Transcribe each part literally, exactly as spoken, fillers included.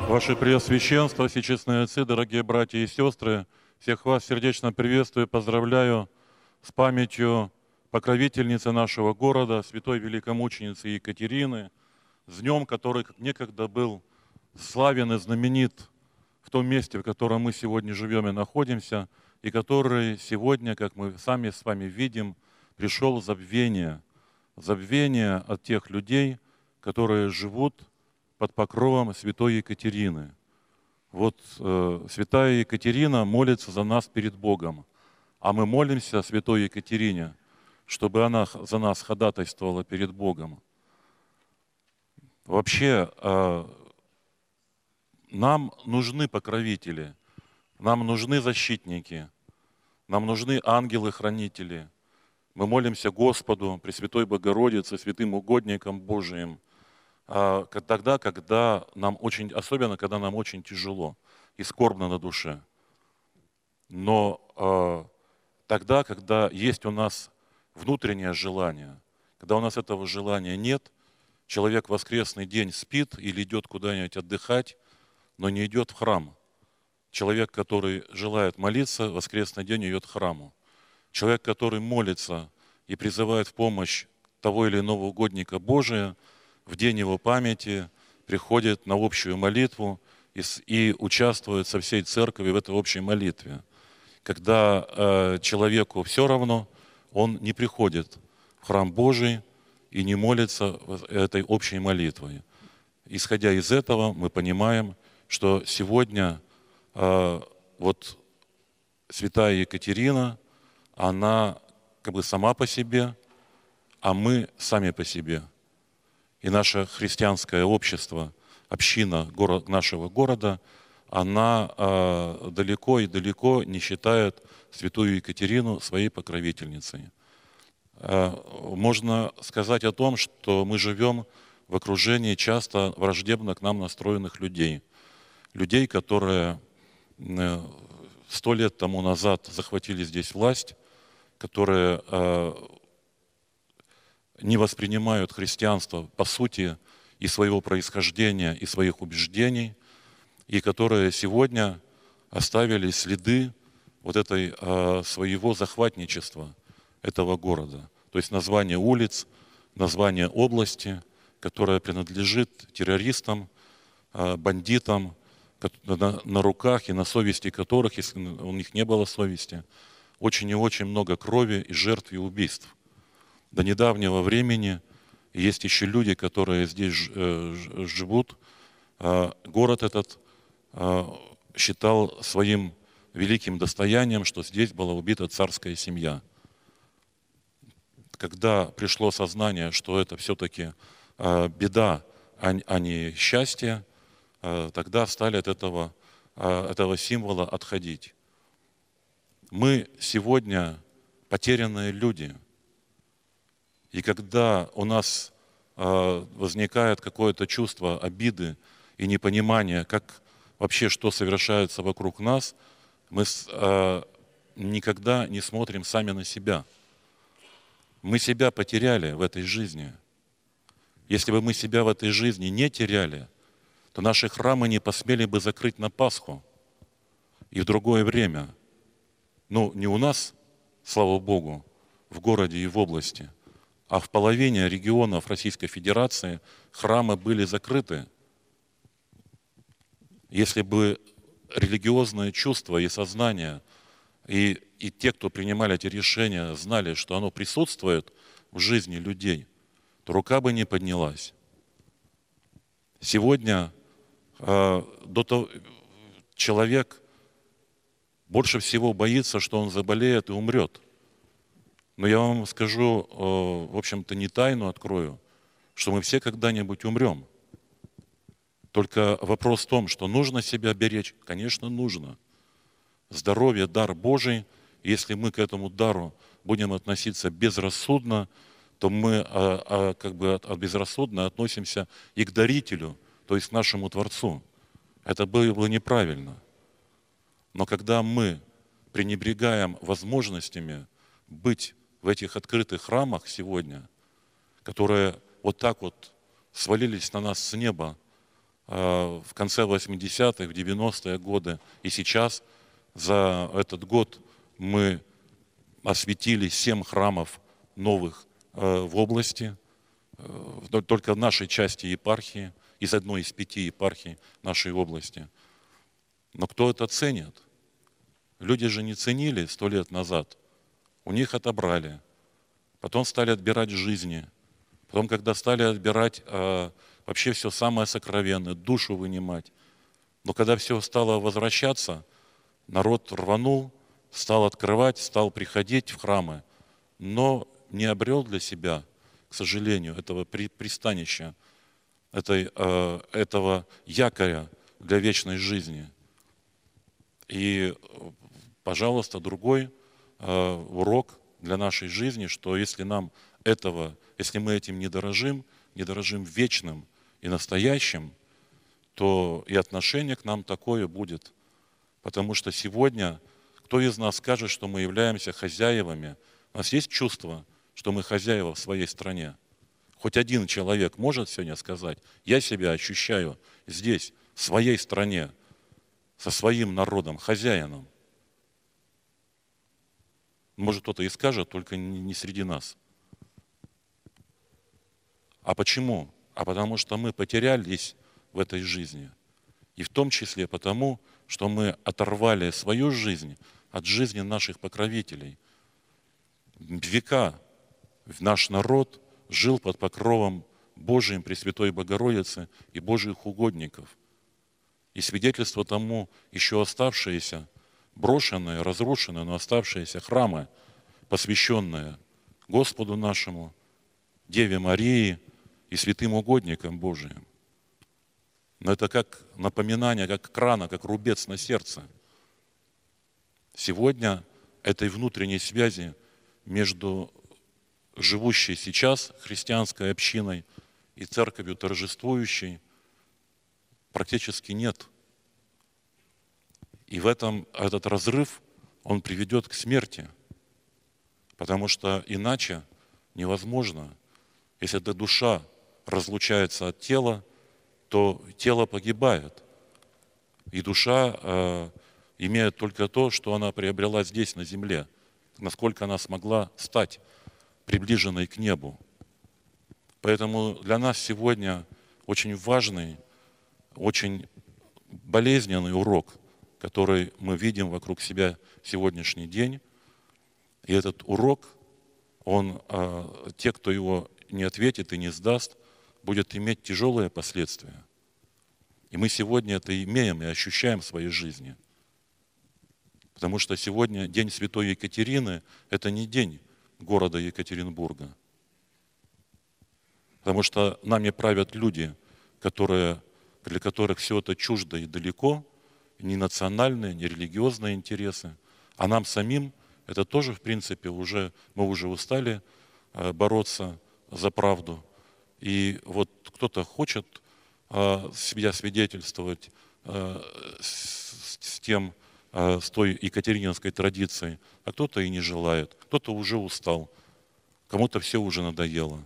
Ваше Преосвященство, всечестные отцы, дорогие братья и сестры, всех вас сердечно приветствую, поздравляю с памятью покровительницы нашего города, святой великомученицы Екатерины, с днем, который как некогда был славен и знаменит в том месте, в котором мы сегодня живем и находимся, и который сегодня, как мы сами с вами видим, пришел в забвение, забвение от тех людей, которые живут под покровом святой Екатерины. Вот э, святая Екатерина молится за нас перед Богом, а мы молимся святой Екатерине, чтобы она за нас ходатайствовала перед Богом. Вообще, э, нам нужны покровители, нам нужны защитники, нам нужны ангелы-хранители. Мы молимся Господу, Пресвятой Богородице, святым угодникам Божиим, тогда, когда нам очень, особенно когда нам очень тяжело и скорбно на душе. Но э, тогда, когда есть у нас внутреннее желание, когда у нас этого желания нет, человек в воскресный день спит или идет куда-нибудь отдыхать, но не идет в храм. Человек, который желает молиться, в воскресный день идет к храму. Человек, который молится и призывает в помощь того или иного угодника Божия, в день его памяти приходит на общую молитву и, и участвует со всей церковью в этой общей молитве. Когда э, человеку все равно, он не приходит в храм Божий и не молится этой общей молитвой. Исходя из этого, мы понимаем, что сегодня э, вот святая Екатерина, она как бы сама по себе, а мы сами по себе. И наше христианское общество, община город, нашего города, она э, далеко и далеко не считает святую Екатерину своей покровительницей. Э, можно сказать о том, что мы живем в окружении часто враждебно к нам настроенных людей. Людей, которые э, сто лет тому назад захватили здесь власть, которые э, не воспринимают христианство по сути и своего происхождения, и своих убеждений, и которые сегодня оставили следы вот этой э, своего захватничества этого города. То есть название улиц, название области, которая принадлежит террористам, э, бандитам, на, на руках и на совести которых, если у них не было совести, очень и очень много крови и жертв и убийств. До недавнего времени есть еще люди, которые здесь живут. Город этот считал своим великим достоянием, что здесь была убита царская семья. Когда пришло сознание, что это все-таки беда, а не счастье, тогда стали от этого, этого символа отходить. Мы сегодня потерянные люди. И когда у нас э, возникает какое-то чувство обиды и непонимания, как вообще что совершается вокруг нас, мы э, никогда не смотрим сами на себя. Мы себя потеряли в этой жизни. Если бы мы себя в этой жизни не теряли, то наши храмы не посмели бы закрыть на Пасху и в другое время. Ну, не у нас, слава Богу, в городе и в области, а в половине регионов Российской Федерации храмы были закрыты. Если бы религиозное чувство и сознание, и, и те, кто принимали эти решения, знали, что оно присутствует в жизни людей, то рука бы не поднялась. Сегодня э, до того, человек больше всего боится, что он заболеет и умрет. Но я вам скажу, в общем-то, не тайну открою, что мы все когда-нибудь умрем. Только вопрос в том, что нужно себя беречь. Конечно, нужно. Здоровье – дар Божий. Если мы к этому дару будем относиться безрассудно, то мы как бы безрассудно относимся и к дарителю, то есть к нашему Творцу. Это было неправильно. Но когда мы пренебрегаем возможностями быть в этих открытых храмах сегодня, которые вот так вот свалились на нас с неба, в конце восьмидесятых, в девяностые годы и сейчас. За этот год мы осветили семь храмов новых в области, только в нашей части епархии, из одной из пяти епархий нашей области. Но кто это ценит? Люди же не ценили сто лет назад. У них отобрали. Потом стали отбирать жизни. Потом, когда стали отбирать э, вообще все самое сокровенное, душу вынимать. Но когда все стало возвращаться, народ рванул, стал открывать, стал приходить в храмы, но не обрел для себя, к сожалению, этого при, пристанища, этой, э, этого якоря для вечной жизни. И, пожалуйста, другой э, урок для нашей жизни, что если нам этого, если мы этим не дорожим, не дорожим вечным и настоящим, то и отношение к нам такое будет. Потому что сегодня, кто из нас скажет, что мы являемся хозяевами? У нас есть чувство, что мы хозяева в своей стране? Хоть один человек может сегодня сказать: я себя ощущаю здесь, в своей стране, со своим народом, хозяином. Может, кто-то и скажет, только не среди нас. А почему? А потому что мы потерялись в этой жизни. И в том числе потому, что мы оторвали свою жизнь от жизни наших покровителей. Века наш народ жил под покровом Божиим, Пресвятой Богородицы и Божьих угодников. И свидетельство тому еще оставшиеся, брошенные, разрушенные, но оставшиеся храмы, посвященные Господу нашему, Деве Марии и святым угодникам Божиим. Но это как напоминание, как крана, как рубец на сердце. Сегодня этой внутренней связи между живущей сейчас христианской общиной и церковью торжествующей практически нет. И в этом этот разрыв, он приведет к смерти. Потому что иначе невозможно. Если эта душа разлучается от тела, то тело погибает. И душа э, имеет только то, что она приобрела здесь, на земле. Насколько она смогла стать приближенной к небу. Поэтому для нас сегодня очень важный, очень болезненный урок, который мы видим вокруг себя в сегодняшний день. И этот урок, он, э, те, кто его не ответит и не сдаст, будет иметь тяжелые последствия. И мы сегодня это имеем и ощущаем в своей жизни. Потому что сегодня день Святой Екатерины – это не день города Екатеринбурга. Потому что нами правят люди, которые, для которых все это чуждо и далеко, ни национальные, ни религиозные интересы. А нам самим это тоже, в принципе, уже, мы уже устали бороться за правду. И вот кто-то хочет э, себя свидетельствовать э, с, с тем, э, с той екатерининской традицией, а кто-то и не желает, кто-то уже устал, кому-то все уже надоело.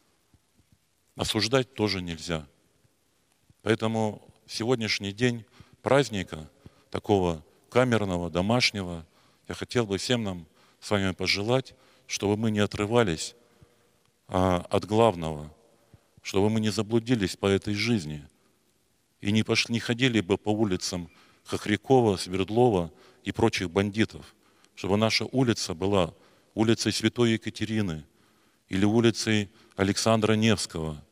Осуждать тоже нельзя. Поэтому сегодняшний день праздника, такого камерного, домашнего, я хотел бы всем нам с вами пожелать, чтобы мы не отрывались а, от главного, чтобы мы не заблудились по этой жизни и не, пошли, не ходили бы по улицам Хохрякова, Свердлова и прочих бандитов, чтобы наша улица была улицей Святой Екатерины или улицей Александра Невского,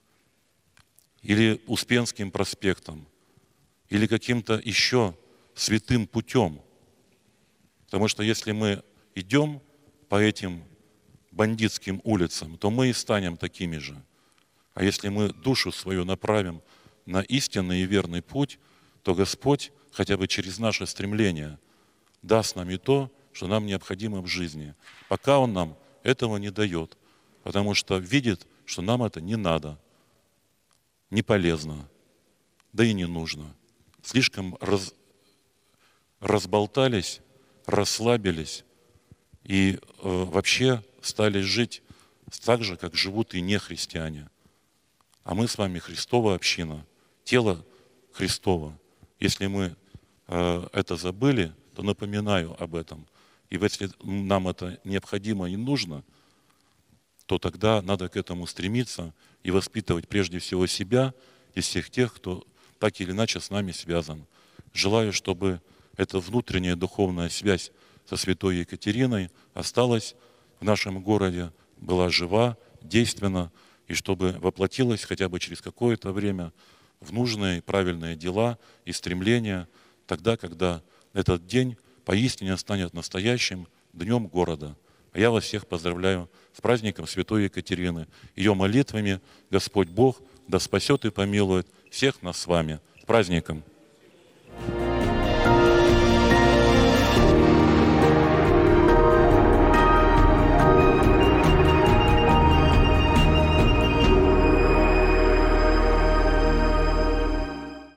или Успенским проспектом, или каким-то еще святым путем. Потому что если мы идем по этим бандитским улицам, то мы и станем такими же. А если мы душу свою направим на истинный и верный путь, то Господь хотя бы через наше стремление даст нам и то, что нам необходимо в жизни. Пока Он нам этого не дает, потому что видит, что нам это не надо, не полезно, да и не нужно. Слишком раз, разболтались, расслабились и э, вообще стали жить так же, как живут и нехристиане. А мы с вами Христова община, тело Христово. Если мы э, это забыли, то напоминаю об этом. И если нам это необходимо и нужно, то тогда надо к этому стремиться и воспитывать прежде всего себя и всех тех, кто так или иначе с нами связан. Желаю, чтобы эта внутренняя духовная связь со святой Екатериной осталась в нашем городе, была жива, действенна, и чтобы воплотилась хотя бы через какое-то время в нужные правильные дела и стремления, тогда, когда этот день поистине станет настоящим днем города. А я вас всех поздравляю с праздником святой Екатерины. Ее молитвами Господь Бог да спасет и помилует всех нас с вами. С праздником!